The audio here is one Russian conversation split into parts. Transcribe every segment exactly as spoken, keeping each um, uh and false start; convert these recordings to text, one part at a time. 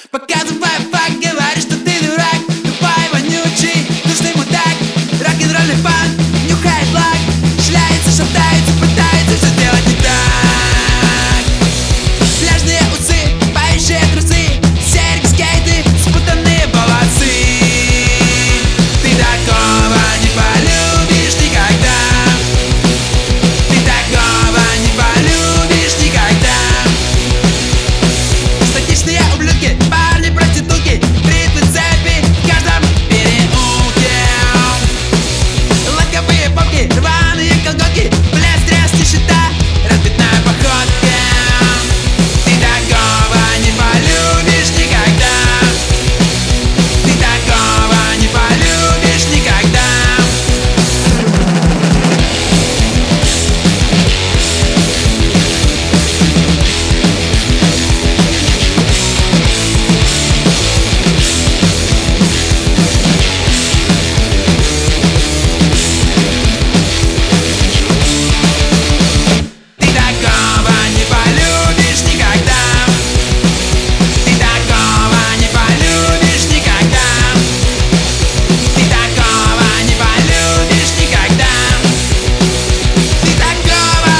Показывай факт, говоришь, что ты дурак. Тупой, вонючий, душный мудак. Рок-н-ролльный фан, нюхает лак. Шляется, шатается, пытается все делать не так. Пляжные усы, поющие трусы, серьги, скейты, спутанные волосы. Ты такого не полюбишь никогда. Ты такого не полюбишь никогда. Статичные ублюдки, парни, проститутки, бритвы, цепи в каждом переулке. Лаковые попки, рваные колготки, блеск, треск, нищета, разбитная походка. Ты такого не полюбишь никогда. Ты такого не полюбишь никогда. Ты такого не полюбишь никогда. Ты такого не полюбишь никогда. Ты такого не полюбишь никогда. Ты такого.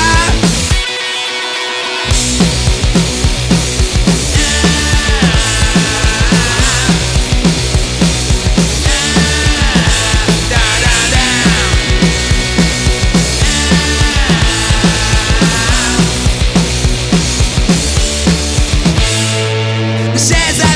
Да-да-да. Все за